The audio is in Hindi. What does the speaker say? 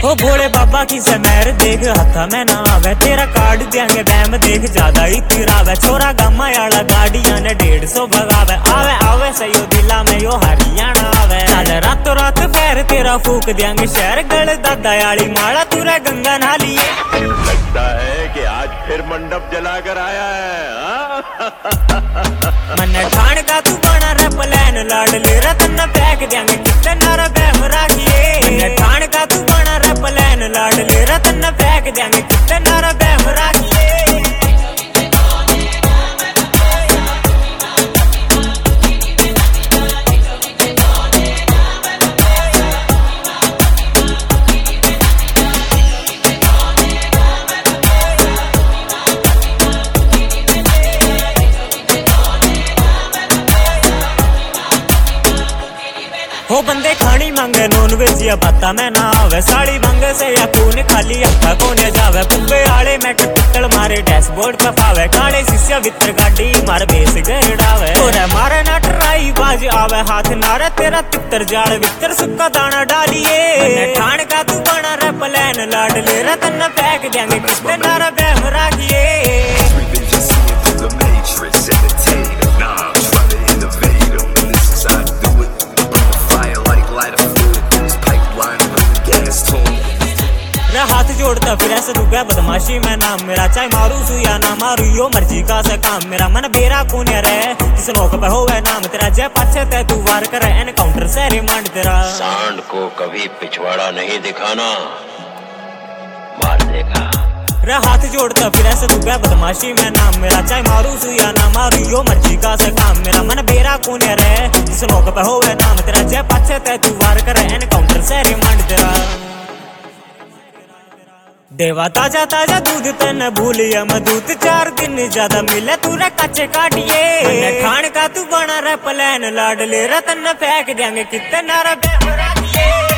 ओ भोले बाबा की समैर देख हथा में ना आवे, तेरा कार्ड देंगे बैम देख ज्यादा ही तिरावे। छोरा गामा आला गाड़ियां ने 150 भगावे, आवे आवे सयो दिला में यो हरियाणा आवे। चल रातों रात पैर तेरा फूक देंगे शहर गल दादा आली माला तुरे गंगा नालिए। लगता है कि आज फिर मंडप जला कर आया है। मन ठाण का तू बना रे प्लान लाड ले रतन पैक देंगे कितना रे बैम राखिए। मन ठाण का तू बना रे प्लान लाड ले रतन पैक देंगे कितना रे बैम राखिए। हो बंदे खानी मांगे नॉन वेज या पता मैं ना आवे, साड़ी मांगे से या खून खाली अखा कोने जावे। पुब्बे आले मैं टट्टल मारे डैशबोर्ड पे पावे, काले शीशे भीतर गाड़ी मार बेस गड़ावे। और मारे ना ट्राई बाज आवे हाथ नारे तेरा तितर जाल भीतर सुक्का दाना डालिए। ठाण का तू बना रे प्लान लाड ले रतन पैक देंगे किसने नारा बैम राखिए। हाथ जोड़ता फिर ऐसे रुका बदमाशी में नाम मेरा, चाहे मारू सू या ना मारू यो मर्जी का से काम मेरा। मन बेरा कौन रे जिस नौक पे होवे नाम तेरा, जय पाछे ते तू वार करे एनकाउंटर से रिमांड तेरा। सांड को कभी पिछवाड़ा नहीं दिखाना, मार देगा। रे हाथ जोड़ता फिर ऐसे रुका बदमाशी में नाम मेरा, चाहे मारू सू या ना मारू यो मर्जी का से काम मेरा। मन बेरा कौन रे जिस नौक पे होवे नाम तेरा, जय पाछे ते तू वार करे एनकाउंटर से रिमांड तेरा। देवा ताजा ताजा दूध तन भूलिया मधुत 4 दिन ज्यादा मिले तू रे कच्चे काटिए। खान का तू बना रे प्लान लाड ले रतन फेंक देंगे कितना रे बैम राखिए।